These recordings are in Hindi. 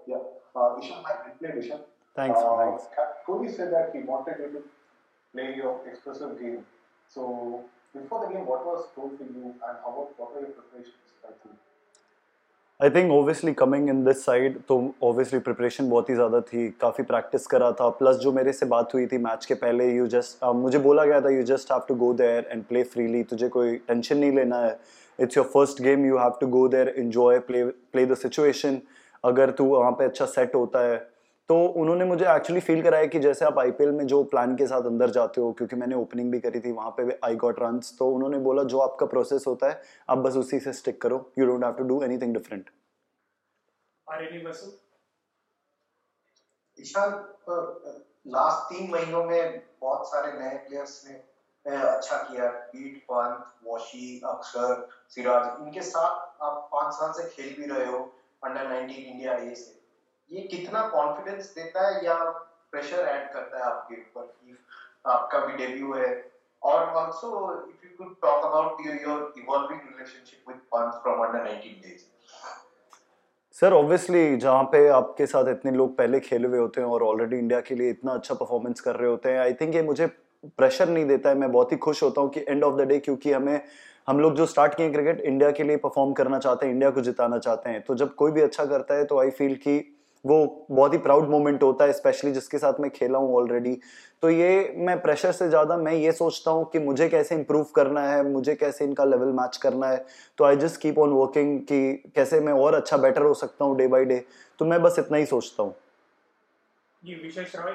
Yeah. Ishan, hi, great play, Ishan. Thanks. Kohli said that he wanted you to play your expressive game. So before the game, what was told to you, and what were your preparations? I think. I think obviously coming in this side तो ओबियसली प्रिपरेशन बहुत ही ज़्यादा थी, काफ़ी प्रैक्टिस करा था, प्लस जो मेरे से बात हुई थी मैच के पहले, यू जस्ट मुझे बोला गया था you just have to go there and play freely, तुझे कोई टेंशन नहीं लेना है, it's your first game, you have to go there, enjoy, play the situation, अगर तू वहाँ पे अच्छा सेट होता है तो उन्होंने मुझे एक्चुअली फील कराया कि जैसे आप आईपीएल में जो प्लान के साथ अंदर जाते हो, क्योंकि मैंने ओपनिंग भी करी थी वहाँ पे आई गॉट रन्स, तो उन्होंने बोला जो आपका प्रोसेस होता है आप बस उसी से स्टिक करो, you don't have to do anything different. आरएनए बसु ईशान, लास्ट 3 महीनों में बहुत सारे नए प्लेयर्स ने अच्छा किया, पीट, पंत, वॉशी, अक्षर, सिराज, इनके साथ आप 5 साल से खेल भी रहे हो अंडर 19 इंडिया ए से, ये कितना कॉन्फिडेंस देता है या प्रेशर ऐड करता है आपके ऊपर कि आपका भी डेब्यू है? और also if you could talk about your evolving relationship with Pant from under 19 days. Sir obviously जहाँ पे आपके साथ इतने लोग पहले खेले हुए होते हैं और ऑलरेडी इंडिया के लिए इतना अच्छा परफॉर्मेंस कर रहे होते हैं, आई थिंक ये मुझे प्रेशर नहीं देता है, मैं बहुत ही खुश होता हूँ कि एंड ऑफ द डे, क्योंकि हम लोग जो स्टार्ट किए क्रिकेट इंडिया के लिए परफॉर्म करना चाहते हैं, इंडिया को जिताना चाहते हैं, तो जब कोई भी अच्छा करता है तो आई फील कि वो बहुत ही प्राउड मोमेंट होता है, स्पेशली जिसके साथ मैं खेला हूँ ऑलरेडी। तो ये मैं प्रेशर से ज़्यादा मैं ये सोचता हूँ कि मुझे कैसे इंप्रूव करना है, मुझे कैसे इनका लेवल मैच करना है, तो I just keep on working कि कैसे मैं और अच्छा बेटर हो सकता हूँ डे बाय डे, तो मैं बस इतना ही सोचता हूँ। ये विशेष रॉय।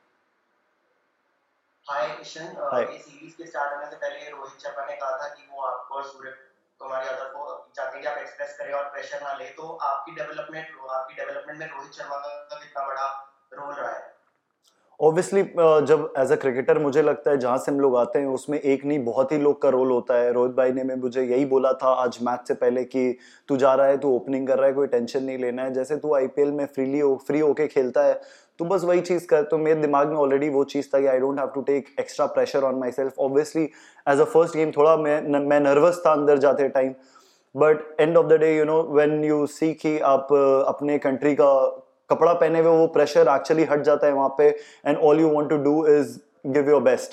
हाय ईशन, ये सीरीज के स्टार्ट होने से पहले रोहित शर्मा ने कहा था कि वो आपको और सूर्य कुमार यादव को चाहते हैं कि आप एक्सप्रेस करें और प्रेशर ना ले, तो आपकी डेवलपमेंट में रोहित शर्मा का कितना बड़ा रोल रहा है? ऑब्वियसली जब एज अ क्रिकेटर मुझे लगता है जहाँ से हम लोग आते हैं उसमें एक नहीं बहुत ही लोग का रोल होता है। रोहित भाई ने मुझे यही बोला था आज मैच से पहले कि तू जा रहा है, तू ओपनिंग कर रहा है, कोई टेंशन नहीं लेना है, जैसे तू आईपीएल में फ्री होके खेलता है तो बस वही चीज़ कर। तो मेरे दिमाग में ऑलरेडी वो चीज़ था कि I don't have to take extra pressure on my self. Obviously as a first game थोड़ा मैं नर्वस था अंदर जाते time, but end of the day you know when you see कि आप अपने कंट्री का कपड़ा पहने हुए वो प्रेशर एक्चुअली हट जाता है वहां पे, and all you want to do is give your best.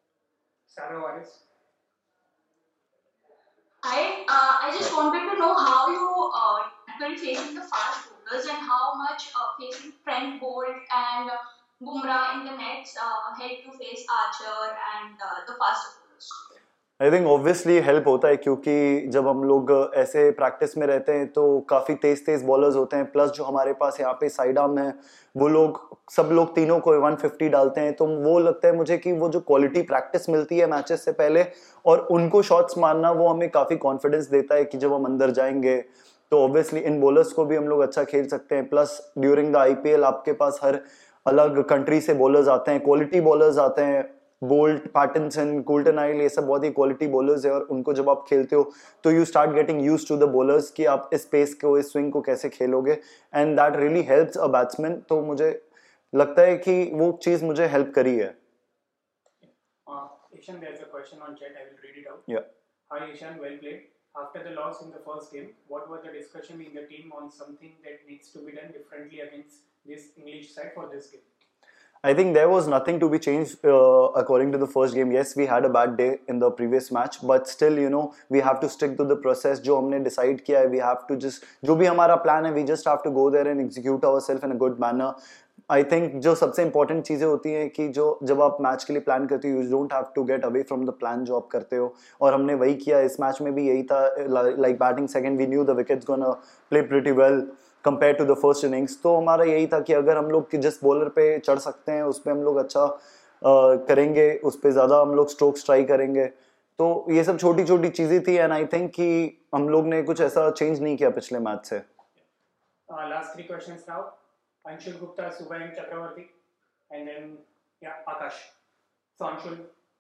I just wanted to know how you tackled facing the fast bowlers and how much facing Trent Bolt and Bumrah in the nets helped you face Archer and the fast bowlers. I think obviously help होता है, क्योंकि जब हम लोग ऐसे प्रैक्टिस में रहते हैं तो काफ़ी तेज बॉलर्स होते हैं, प्लस जो हमारे पास यहाँ पे साइड आर्म है वो लोग सब लोग तीनों को 150 डालते हैं, तो वो लगता है मुझे कि वो जो क्वालिटी प्रैक्टिस मिलती है मैचेस से पहले और उनको शॉट्स मारना वो हमें काफ़ी कॉन्फिडेंस देता है कि जब हम अंदर जाएंगे तो ऑब्वियसली इन बॉलर्स को भी हम लोग अच्छा खेल सकते हैं। प्लस ड्यूरिंग द आईपीएल आपके पास हर अलग कंट्री से बॉलर्स आते हैं, क्वालिटी बॉलर्स आते हैं, बोल्ट, पैटिंसन, कोल्टन आइल, ये सब बहुत ही क्वालिटी बॉलर्स है, और उनको जब आप खेलते हो तो you start getting used to the bowlers कि आप इस पेस को, इस स्विंग को कैसे खेलोगे, and that really helps a batsman. तो मुझे लगता है कि वो चीज़ मुझे हेल्प करी है। Ishan, there's a question on chat. I will read it out. Yeah. Hi Ishan, well played. After the loss in the first game, what was the discussion in the team on something that needs to be done differently against this English side for this game? I think there was nothing to be changed according to the first game. Yes, we had a bad day in the previous match, but still, you know, we have to stick to the process. जो हमने decide किया है, we have to just जो भी हमारा plan है, we just have to go there and execute ourselves in a good manner. I think जो सबसे इंपॉर्टेंट चीज़ें होती हैं कि जो जब आप मैच के लिए प्लान करते हो, you don't have to get away from the plan जो आप करते हो, और हमने वही किया। इस मैच में भी यही था, like batting second we knew the wickets gonna play pretty well compare to the first innings, तो हमारा यही था कि अगर हम लोग जिस बॉलर पे चढ़ सकते हैं उस पर हम लोग अच्छा करेंगे, उस पर ज़्यादा हम लोग स्ट्रोक्स ट्राई करेंगे। तो ये सब छोटी छोटी चीज़ें थी, एंड आई थिंक कि हम लोग ने कुछ ऐसा चेंज नहीं किया पिछले मैच से। Last 3 questions now. Anshul Gupta, Subhayan Chakravarti, and then Akash. So Anshul.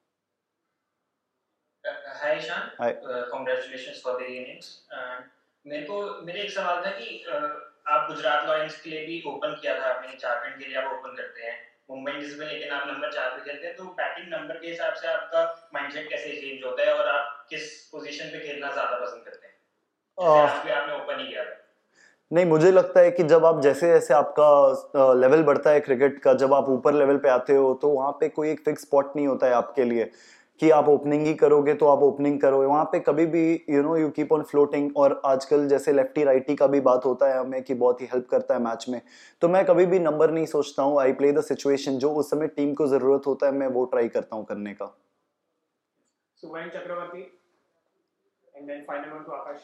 Hi Ishan. Hi. Congratulations for the innings. मेरे एक सवाल था कि आप गुजरात लॉयंस के लिए भी ओपन किया था आपने, झारखंड के लिए आप ओपन करते हैं, मुंबई इंडियंस में लेकिन आप नंबर 4 पे खेलते हैं, तो बैटिंग नंबर के हिसाब से आपका माइंडसेट कैसे चेंज होता है और आप किस पोजीशन पे खेलना ज्यादा पसंद करते हैं? जैसे आज भी आपने ओपन ही किया था। नहीं, मुझे लगता है कि जब आप जैसे जैसे आपका लेवल बढ़ता है क्रिकेट का, जब आप ऊपर लेवल पे आते हो तो वहाँ पे कोई एक फिक्स स्पॉट नहीं होता है आपके लिए कि आप ओपनिंग ही करोगे तो आप ओपनिंग करो। वहाँ पे कभी भी यू कीप ऑन फ्लोटिंग। और आजकल जैसे लेफ्टी राइटी का भी बात होता है हमें कि बहुत ही हेल्प करता है मैच में, तो मैं कभी भी नंबर नहीं सोचता हूँ। आई प्ले द सिचुएशन, जो उस समय टीम को जरूरत होता है मैं वो ट्राई करता हूँ करने का। Suvain Chakravarti, and then final one to Akash.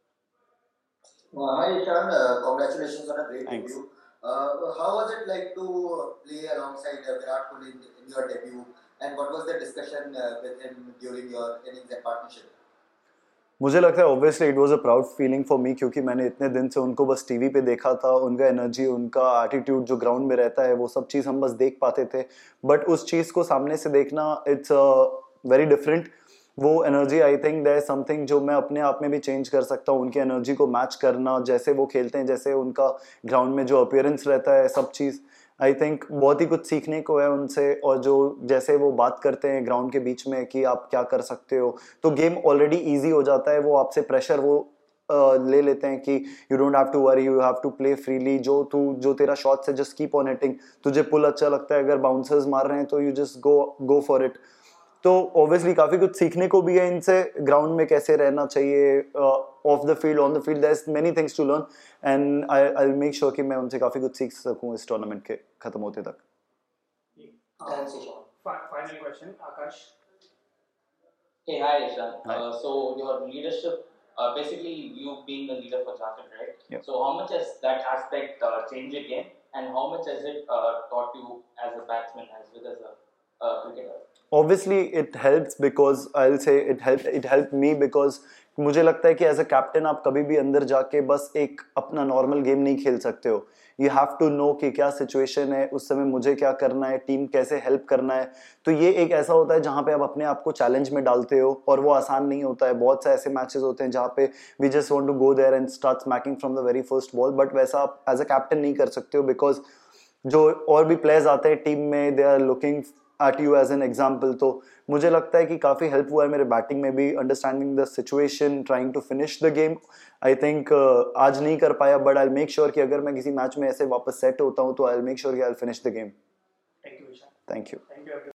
Hi Ishan, congratulations on a great Thanks. debut. How was it like to play alongside Virat Kohli in your debut, and what was the discussion with him during your innings and partnership? मुझे लगता है obviously it was a proud feeling for me, क्योंकि मैंने इतने दिन से उनको बस टीवी पे देखा था। उनका एनर्जी, उनका एटीट्यूड जो ग्राउंड में रहता है वो सब चीज़ हम बस देख पाते थे, बट उस चीज़ को सामने से देखना इट्स वेरी डिफरेंट। वो energy, I think there is something जो मैं अपने आप में भी चेंज कर सकता हूँ। उनकी एनर्जी को मैच करना, जैसे वो खेलते हैं, जैसे उनका ग्राउंड में जो अपीयरेंस रहता है, सब चीज़ आई थिंक बहुत ही कुछ सीखने को है उनसे। और जो जैसे वो बात करते हैं ग्राउंड के बीच में कि आप क्या कर सकते हो, तो गेम ऑलरेडी इजी हो जाता है। वो आपसे प्रेशर वो ले लेते हैं कि you don't have to worry, you have to play freely. जो तेरा शॉट से जस्ट कीप ऑन हिटिंग, तुझे पुल अच्छा लगता है, अगर बाउंसर्स मार रहे हैं तो you just go for it. तो ऑब्वियसली काफी कुछ सीखने को भी है इनसे, ग्राउंड में कैसे रहना चाहिए, off the field, on the field, there is many things to learn, and I will make sure कि मैं उनसे काफी कुछ सीख सकूं इस टूर्नामेंट के खत्म होते तक। Thanks, Ishan. Final question, Akash. Hey, hi, Ishan. Hi. So your leadership, basically you being the leader for Jharkhand, right? Yep. So how much has that aspect changed your game, and how much has it taught you as a batsman as well as a cricketer? Obviously it helps because I'll say it helped me because मुझे लगता है कि एज अ कैप्टन आप कभी भी अंदर जाके बस एक अपना नॉर्मल गेम नहीं खेल सकते हो। यू हैव टू नो कि क्या सिचुएशन है उस समय, मुझे क्या करना है, टीम कैसे हेल्प करना है। तो ये एक ऐसा होता है जहाँ पे आप अपने आप को चैलेंज में डालते हो, और वो आसान नहीं होता है। बहुत से ऐसे मैचेस होते हैं जहाँ पे we just want to go there and start smacking from the very first ball, but वैसा आप एज अ कैप्टन नहीं कर सकते हो बिकॉज जो और भी प्लेयर्स आते हैं टीम में, they are looking at you as an example। तो मुझे लगता है कि काफ़ी हेल्प हुआ है मेरे बैटिंग में भी, understanding the situation, trying to finish the game. I think आज नहीं कर पाया, बट आई मेक श्योर कि अगर मैं किसी मैच में ऐसे वापस सेट होता हूँ तो आई मेक श्योर कि I finish the game. Thank you, Ishan. Thank you. Thank you, everyone.